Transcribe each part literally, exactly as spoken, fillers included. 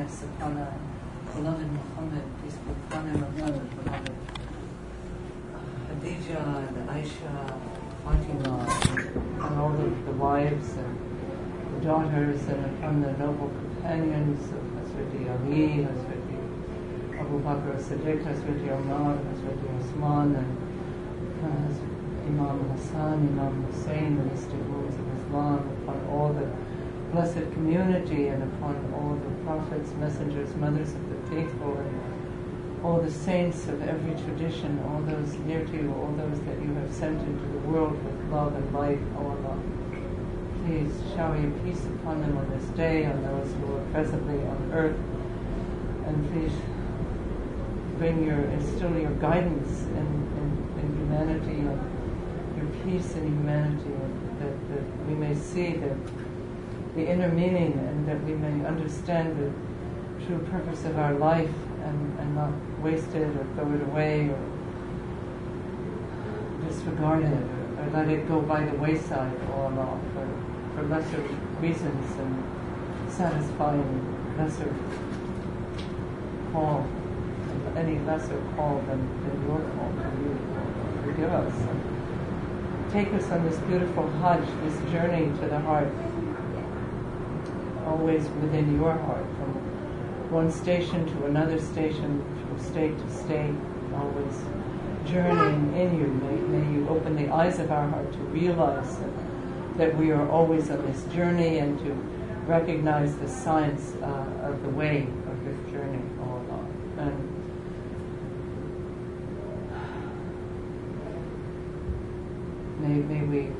peace upon our beloved Muhammad, peace be upon him, upon his beloved Khadija and Aisha, Fatima, and all of the wives and the daughters, and upon the noble companions of Hazrat Ali, Hazrat Abu Bakr as-Siddiq, Hazrat Umar, Hazrat Usman, and uh, Imam Hassan, Imam Hussein, the mystic rulers of Islam, upon all the blessed community, and upon all the prophets, messengers, mothers of the faithful, and all the saints of every tradition, all those near to you, all those that you have sent into the world with love and light, O Allah. Please shower your peace upon them on this day, on those who are presently on earth, and please bring your, instill your guidance in, in, in humanity, and your peace in humanity, and that, that we may see the, the inner meaning, and that we may understand the true purpose of our life, and, and not waste it or throw it away or disregard it or, or let it go by the wayside, O Allah, for, for lesser reasons and satisfying lesser call, any lesser call than, than your call to you. Forgive us and take us on this beautiful Hajj, this journey to the heart, always within your heart, from one station to another station, from state to state, always journeying in you. May, may you open the eyes of our heart to realize that, that we are always on this journey, and to recognize the signs uh, of the way of this journey, O Allah. And may, may we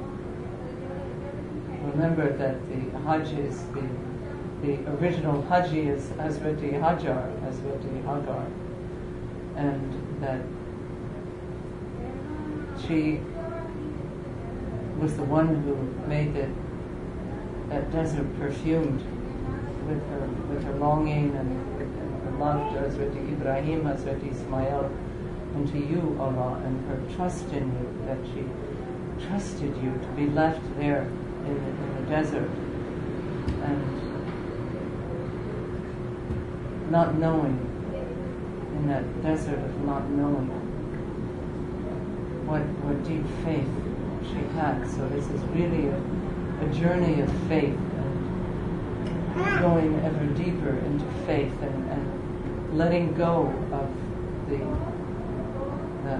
remember that the Hajj is the The original Haji is Hazrati Hajar, Hazrati Hagar, and that she was the one who made the, that desert perfumed with her with her longing and, and her love to Hazrati Ibrahim, Hazrati Ismail, and to you, Allah, and her trust in you, that she trusted you to be left there in the, in the desert, and not knowing, in that desert of not knowing what, what deep faith she had. So this is really a, a journey of faith, and going ever deeper into faith, and, and letting go of the, the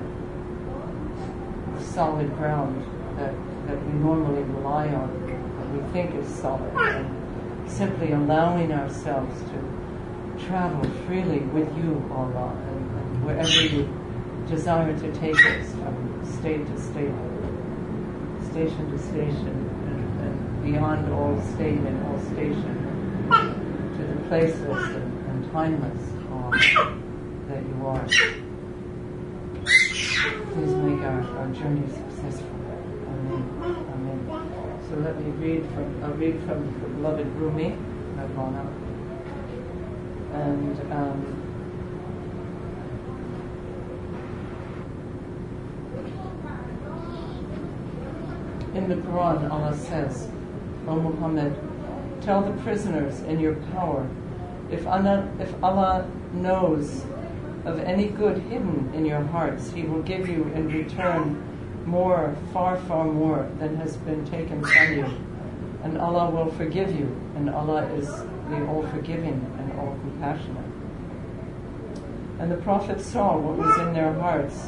solid ground that, that we normally rely on, that we think is solid, and simply allowing ourselves to travel freely with you, Allah, and, and wherever you desire to take us, from state to state, station to station, and, and beyond all state and all station, to the placeless and, and timeless, Allah, that you are. Please make our, our journey successful. Amen. Amen. So let me read from, I'll read from the beloved Rumi, Radwana. And um, in the Quran, Allah says, O Muhammad, tell the prisoners in your power, if Allah, if Allah knows of any good hidden in your hearts, He will give you in return more, far, far more than has been taken from you. And Allah will forgive you, and Allah is the all-forgiving and all-compassionate. And the Prophet saw what was in their hearts.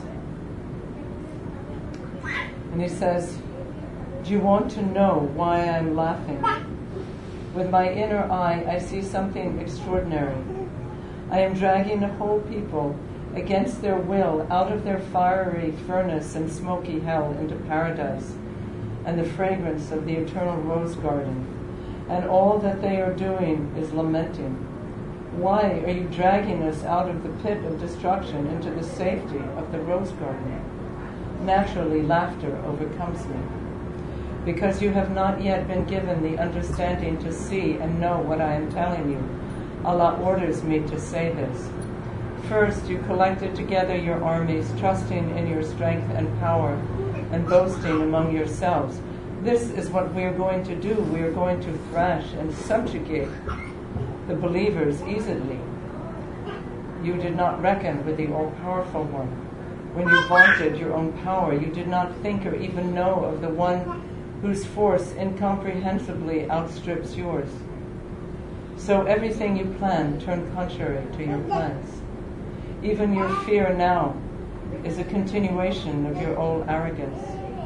And he says, do you want to know why I'm laughing? With my inner eye, I see something extraordinary. I am dragging a whole people against their will out of their fiery furnace and smoky hell into paradise and the fragrance of the eternal rose garden. And all that they are doing is lamenting. Why are you dragging us out of the pit of destruction into the safety of the rose garden? Naturally, laughter overcomes me. Because you have not yet been given the understanding to see and know what I am telling you, Allah orders me to say this. First, you collected together your armies, trusting in your strength and power, and boasting among yourselves. This is what we are going to do. We are going to thrash and subjugate the believers easily. You did not reckon with the all-powerful one. When you vaunted your own power, you did not think or even know of the one whose force incomprehensibly outstrips yours. So everything you planned turned contrary to your plans. Even your fear now is a continuation of your old arrogance.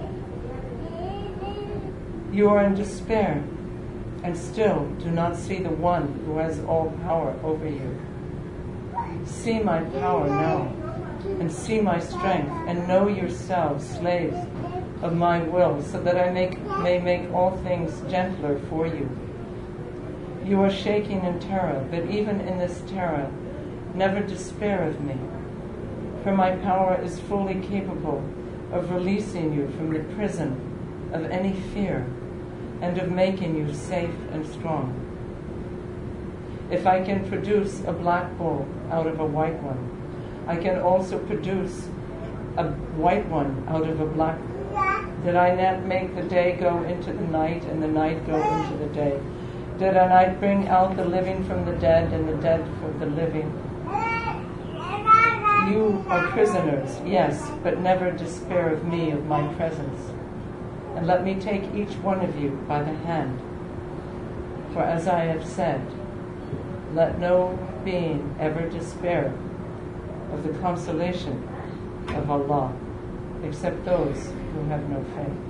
You are in despair and still do not see the one who has all power over you. See my power now, and see my strength, and know yourselves slaves of my will, so that I make, may make all things gentler for you. You are shaking in terror, but even in this terror, never despair of me, for my power is fully capable of releasing you from the prison of any fear and of making you safe and strong. If I can produce a black bull out of a white one, I can also produce a white one out of a black. Did I not make the day go into the night and the night go into the day? Did I not bring out the living from the dead and the dead from the living? You are prisoners, yes, but never despair of me, of my presence. And let me take each one of you by the hand. For as I have said, let no being ever despair of the consolation of Allah, except those who have no faith.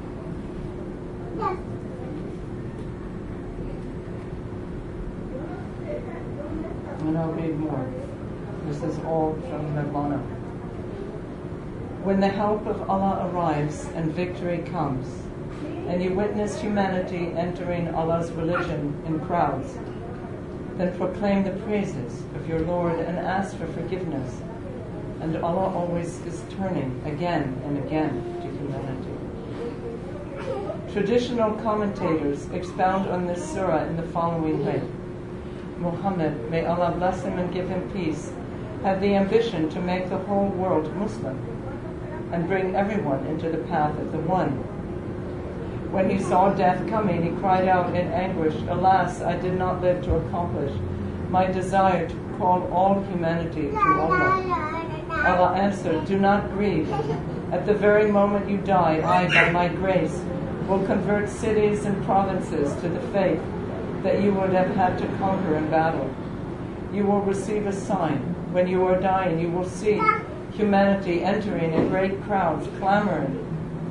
And I'll read more. This is all from Nirvana. When the help of Allah arrives and victory comes, and you witness humanity entering Allah's religion in crowds, then proclaim the praises of your Lord and ask for forgiveness. And Allah always is turning again and again to humanity. Traditional commentators expound on this surah in the following way. Muhammad, may Allah bless him and give him peace, had the ambition to make the whole world Muslim and bring everyone into the path of the One. When he saw death coming, he cried out in anguish, alas, I did not live to accomplish my desire to call all humanity to Allah. Allah answered, do not grieve. At the very moment you die, I, by my grace, will convert cities and provinces to the faith that you would have had to conquer in battle. You will receive a sign. When you are dying, you will see humanity entering in great crowds, clamoring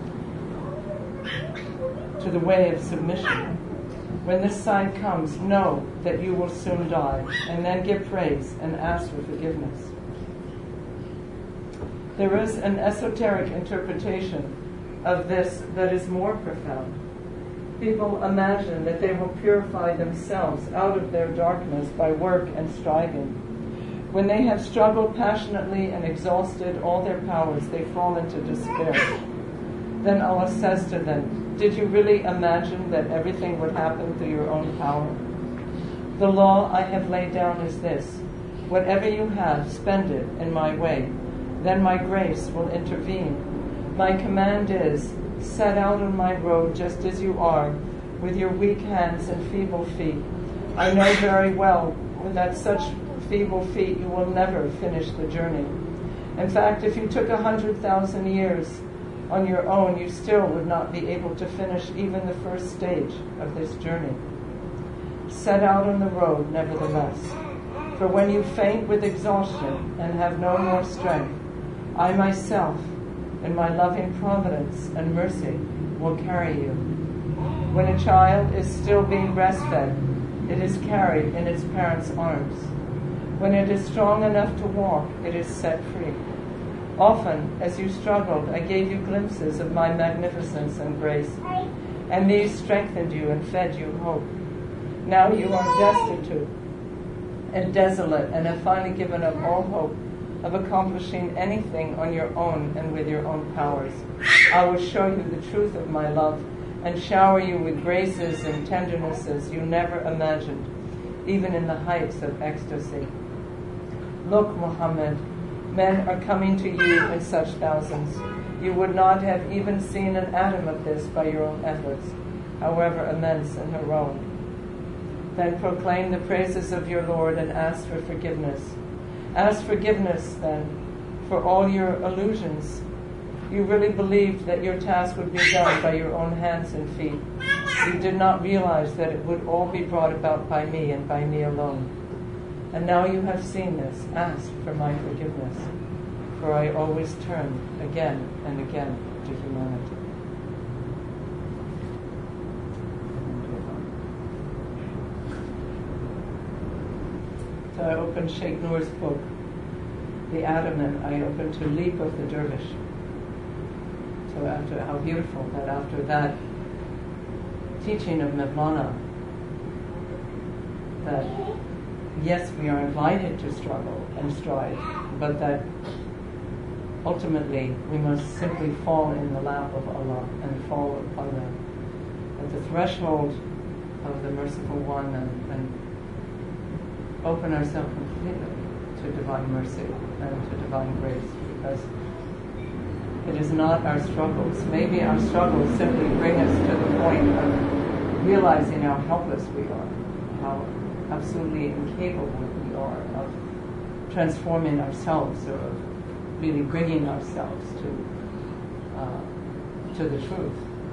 to the way of submission. When this sign comes, know that you will soon die, and then give praise and ask for forgiveness. There is an esoteric interpretation of this that is more profound. People imagine that they will purify themselves out of their darkness by work and striving. When they have struggled passionately and exhausted all their powers, they fall into despair. Then Allah says to them, did you really imagine that everything would happen through your own power? The law I have laid down is this: whatever you have, spend it in my way. Then my grace will intervene. My command is, set out on my road just as you are, with your weak hands and feeble feet. I know very well that such feeble feet you will never finish the journey. In fact, if you took a hundred thousand years on your own, you still would not be able to finish even the first stage of this journey. Set out on the road, nevertheless. For when you faint with exhaustion and have no more strength, I myself, in my loving providence and mercy, will carry you. When a child is still being breastfed, it is carried in its parents' arms. When it is strong enough to walk, it is set free. Often, as you struggled, I gave you glimpses of my magnificence and grace, and these strengthened you and fed you hope. Now you are destitute and desolate and have finally given up all hope of accomplishing anything on your own and with your own powers. I will show you the truth of my love and shower you with graces and tendernesses you never imagined, even in the heights of ecstasy. Look, Muhammad, men are coming to you in such thousands. You would not have even seen an atom of this by your own efforts, however immense and heroic. Then proclaim the praises of your Lord and ask for forgiveness. Ask forgiveness, then, for all your illusions. You really believed that your task would be done by your own hands and feet. You did not realize that it would all be brought about by me and by me alone. And now you have seen this. Ask for my forgiveness, for I always turn again and again to humanity. So I opened Sheikh Noor's book, The Adam, and I opened to Leap of the Dervish. So after, how beautiful that after that teaching of Mevlana, that yes, we are invited to struggle and strive, but that ultimately we must simply fall in the lap of Allah and fall upon the, at the threshold of the Merciful One and, and open ourselves completely to divine mercy and to divine grace, because it is not our struggles. Maybe our struggles simply bring us to the point of realizing how helpless we are, how absolutely incapable we are of transforming ourselves or of really bringing ourselves to uh, to the truth.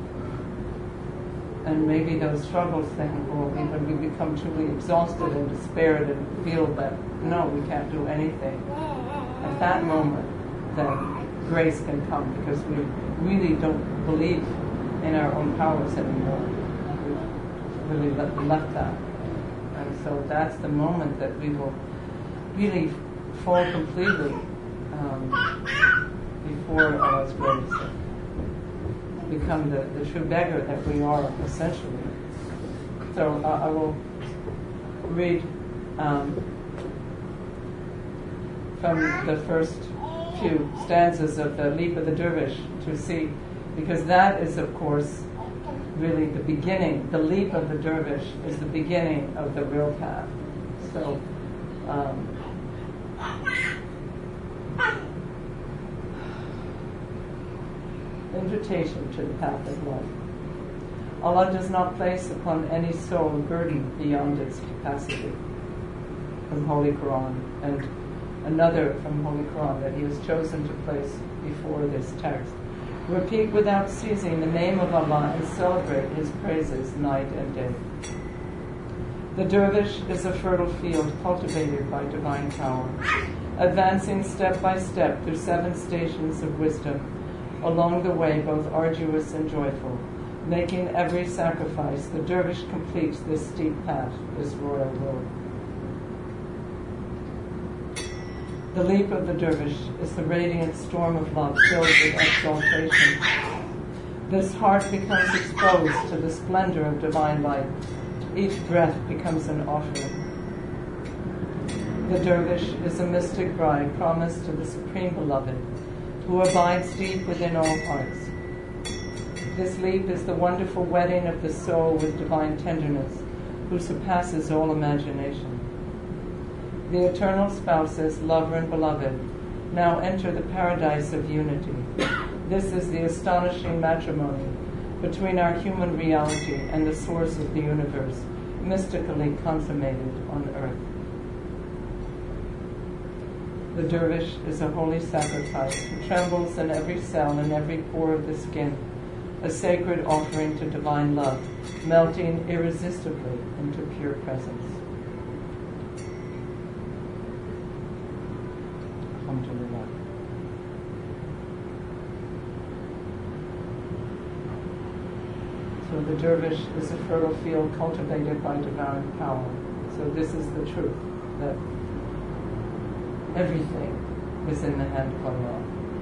And maybe those struggles then will be when we become truly exhausted and despaired and feel that, no, we can't do anything. At that moment, then grace can come, because we really don't believe in our own powers anymore. We've really left, left that. And so that's the moment that we will really fall completely um, before Allah's grace. Become the, the true beggar that we are, essentially. So uh, I will read um, from the first few stanzas of the Leap of the Dervish to see, because that is, of course, really the beginning. The Leap of the Dervish is the beginning of the real path. So, um, invitation to the path of life. Allah does not place upon any soul a burden beyond its capacity. From Holy Quran, and another from Holy Quran that He has chosen to place before this text. Repeat without ceasing the name of Allah and celebrate His praises night and day. The dervish is a fertile field cultivated by divine power, advancing step by step through seven stations of wisdom, along the way both arduous and joyful. Making every sacrifice, the dervish completes this steep path, this royal road. The leap of the dervish is the radiant storm of love filled with exaltation. This heart becomes exposed to the splendor of divine light. Each breath becomes an offering. The dervish is a mystic bride promised to the Supreme Beloved, who abides deep within all hearts. This leap is the wonderful wedding of the soul with divine tenderness, who surpasses all imagination. The eternal spouses, lover and beloved, now enter the paradise of unity. This is the astonishing matrimony between our human reality and the source of the universe, mystically consummated on earth. The dervish is a holy sacrifice who trembles in every cell and every pore of the skin, a sacred offering to divine love, melting irresistibly into pure presence. Alhamdulillah. So the dervish is a fertile field cultivated by divine power. So this is the truth, that everything is in the hand of Allah.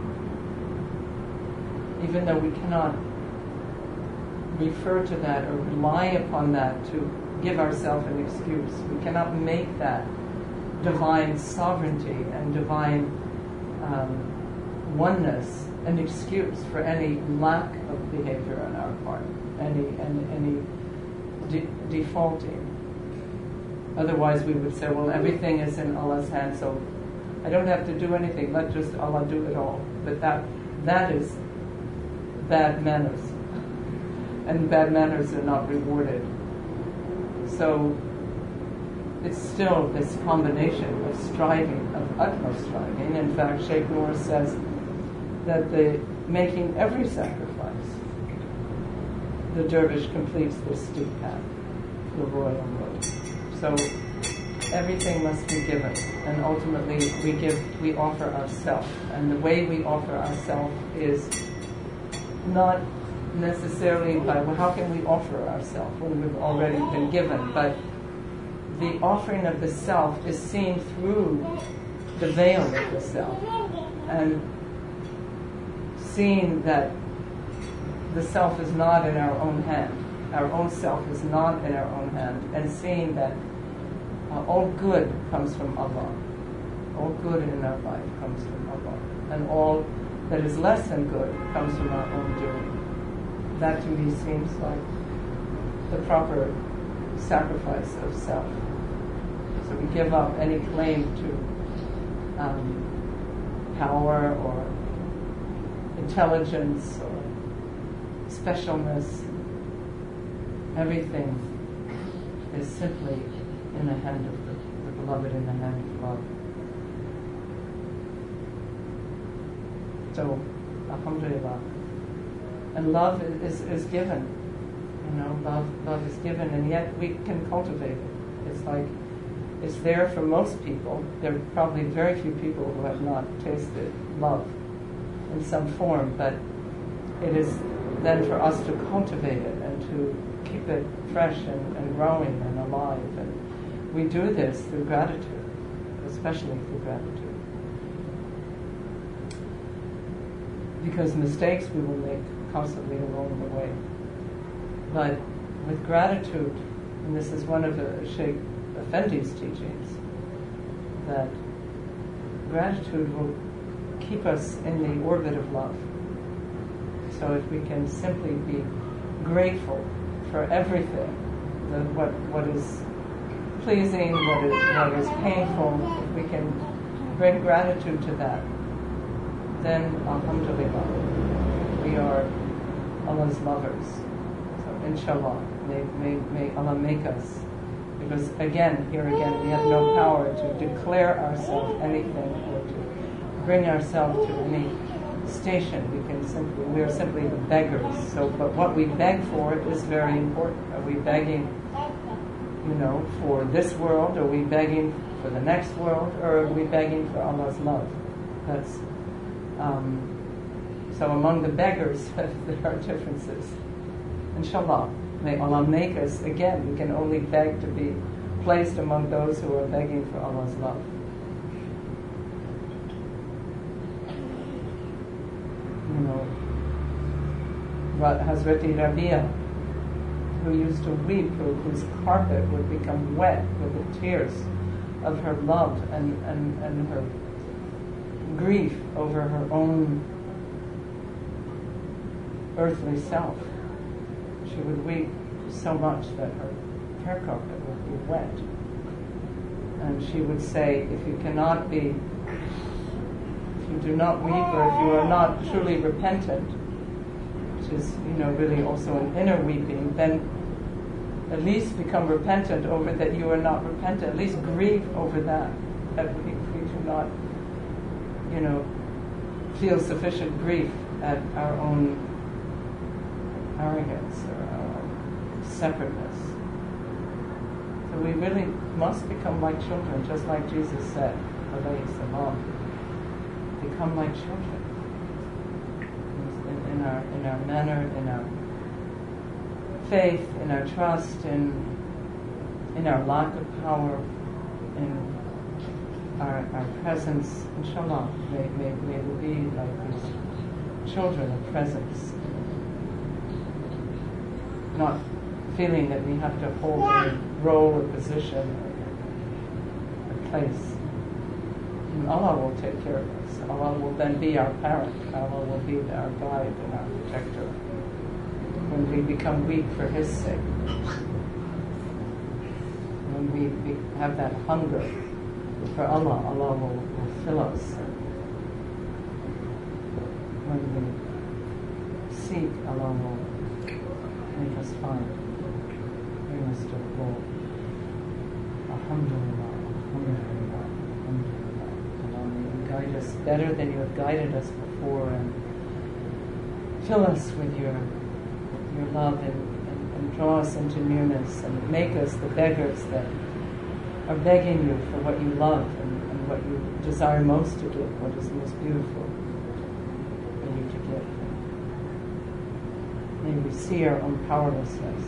Even though we cannot refer to that or rely upon that to give ourselves an excuse, we cannot make that divine sovereignty and divine um, oneness an excuse for any lack of behavior on our part, any any, any de- defaulting. Otherwise we would say, well, everything is in Allah's hands, so I don't have to do anything, let just Allah do it all. But that that is bad manners. And bad manners are not rewarded. So it's still this combination of striving, of utmost striving. In fact, Sheikh Noor says that the making every sacrifice, the dervish completes this steep path, the royal road. So everything must be given, and ultimately we give, we offer ourselves. And the way we offer ourselves is not necessarily by, well, how can we offer ourselves when we've already been given, but the offering of the self is seen through the veil of the self, and seeing that the self is not in our own hand, our own self is not in our own hand, and seeing that uh, all good comes from Allah, all good in our life comes from Allah, and all that is less than good comes from our own doing. That to me seems like the proper sacrifice of self. So we give up any claim to um, power or intelligence or specialness. Everything is simply in the hand of the, the beloved, in the hand of love. So, alhamdulillah. And love is, is given. You know, love love is given, and yet we can cultivate it. It's like, it's there for most people. There are probably very few people who have not tasted love in some form, but it is then for us to cultivate it and to keep it fresh and, and growing and alive. And we do this through gratitude, especially through gratitude. Because mistakes we will make constantly along the way. But with gratitude, and this is one of the Sheikh Effendi's teachings, that gratitude will keep us in the orbit of love. So if we can simply be grateful for everything, the, what what is pleasing, what is what is painful, if we can bring gratitude to that, then alhamdulillah, we are Allah's lovers. So inshallah, may, may, may Allah make us. Because again, here again, we have no power to declare ourselves anything or to bring ourselves to any station. We can simply, we are simply the beggars. So, but what we beg for is very important. Are we begging, you know, for this world? Are we begging for the next world? Or are we begging for Allah's love? That's um, so among the beggars, there are differences. Inshallah, may Allah make us, again, we can only beg to be placed among those who are begging for Allah's love. You know, Hazreti Rabia, who used to weep, who, whose carpet would become wet with the tears of her love and, and, and her grief over her own earthly self. She would weep so much that her hair carpet would be wet. And she would say, if you cannot be, if you do not weep, or if you are not truly repentant, which is, you know, really also an inner weeping, then at least become repentant over that you are not repentant. At least grieve over that, that we, we do not, you know, feel sufficient grief at our own arrogance or our separateness. So we really must become like children, just like Jesus said, alayhi salam. Become like children in, in our in our manner, in our faith, in our trust, in in our lack of power, in our our presence. Inshallah, may may, may we be like these children of presence. Not feeling that we have to hold a role or position or a place. And Allah will take care of us. Allah will then be our parent. Allah will be our guide and our protector. When we become weak for His sake, when we, we have that hunger for Allah, Allah will, will fill us. When we seek, Allah will make us find, bring us to the goal. Alhamdulillah, Alhamdulillah, Alhamdulillah. Allah, may you guide us better than you have guided us before, and fill us with your your love, and, and, and draw us into nearness, and make us the beggars that are begging you for what you love, and, and what you desire most to give, what is most beautiful for you to give. May we see our own powerlessness.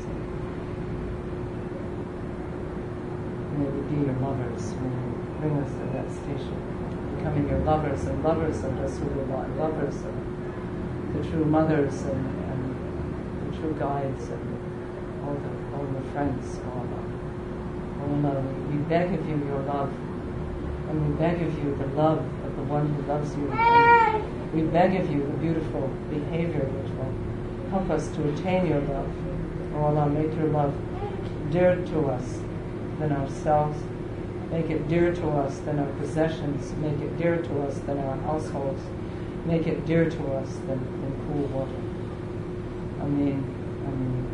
May we be your lovers. May you bring us to that station, becoming your lovers, and lovers of Rasulullah, and lovers of the true mothers, and, and the true guides, and all the all the friends. All of Oh Allah, we beg of you your love, and we beg of you the love of the one who loves you. And we beg of you the beautiful behavior which will help us to attain your love. Oh Allah, make your love dearer to us than ourselves. Make it dearer to us than our possessions. Make it dearer to us than our households. Make it dearer to us than, than cool water. Ameen. Ameen.